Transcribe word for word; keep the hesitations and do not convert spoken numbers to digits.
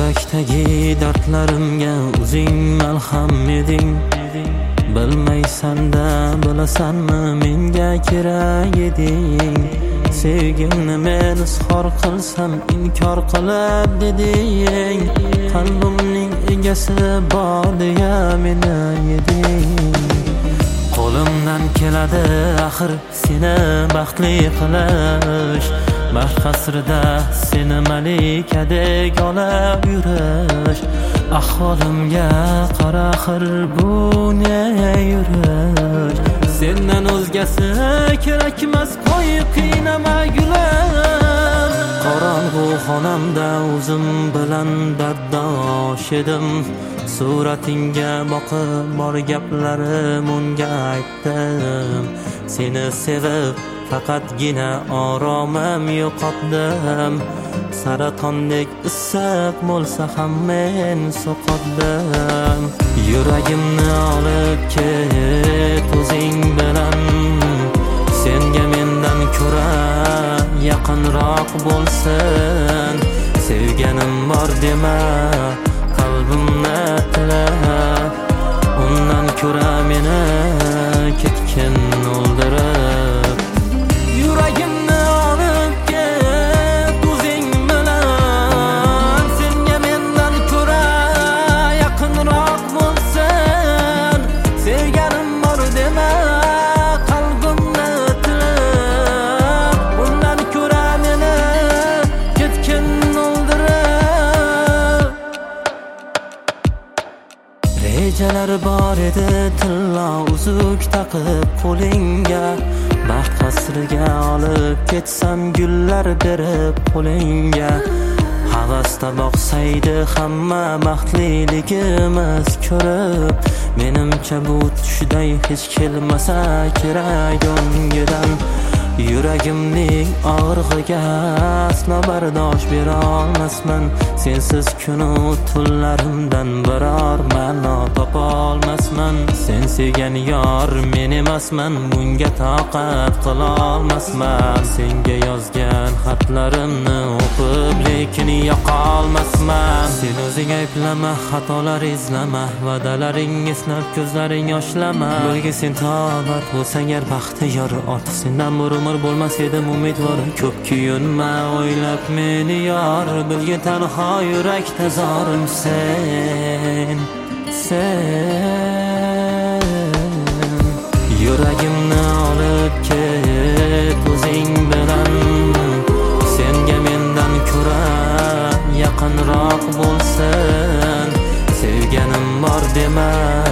Yurakdagi dardlarimga o'zing malham eding. Bilmaysan-da, bilasanmi menga kerak eding. Sevgimni men izhor qilsam inkor qilib deding. Qalbimning egasi bor deya meni yeding. Qo'limdan keladi axir seni baxtli qilish. Baxt qasrida seni malikadek olib yurish. Ahvolimga qara axir bu ne yurish. Sendan o'zgasi kerakmas, qo'y qiynama gulim. Qorong'u xonamda o'zim bilan darddosh edim. Suratingga boqib bor gaplarim unga aytdim. Seni sevib faqatgina oromim yo'qotdim. Saratondek issiq bo'lsa ham men so'qotdim. Yuragimni olib ket o'zing bilan. Senga mendan ko'ra yaqinroq bo'lsin. Sevganim bor dema, qalbimni tila. Undan ko'ra meni ketgin o'ldirib. Yuragimni olib ket o'zing bilan. Senga mendan ko'ra yaqinroq bo'lsin. Sevganim bor dema, qalbimni tila. Undan ko'ra meni ketgin o'ldirib. Rejalar bor edi tilla uzuk taqib qo'lingga. Baxt qasriga olib ketsam gullar berib qo'lingga. Havasda boqsaydi hamma baxtliligimiz ko'rib. Menimcha bu tushday hech kelmasa kerak o'ngidan. Yuragimning og'rig'iga aslo bardosh bera olmasman. Sensiz kunu tunlarimdan biror ma'no topa olmasman. Sen sevgan yor men emasman, bunga toqat qila olmasman. Senga yozgan xatlarimni o'qib lekin yoqa olmasman. Sen o'zing ayblama, xatolar izlama, va'dalaring esnab ko'zlaring yoshlama. Birga sen tobat bo'lsang agar baxtiyor, ortiq sendan bir umr bo'lmas edim umidvor. Ko'p kuyunma o'ylab meni yor, bilgin tanho yurakda zorim sen. Sen yuragimni olib ket o'zing bilan. Senga mendan ko'ra yaqinroq bo'lsin. Sevganim bor dema,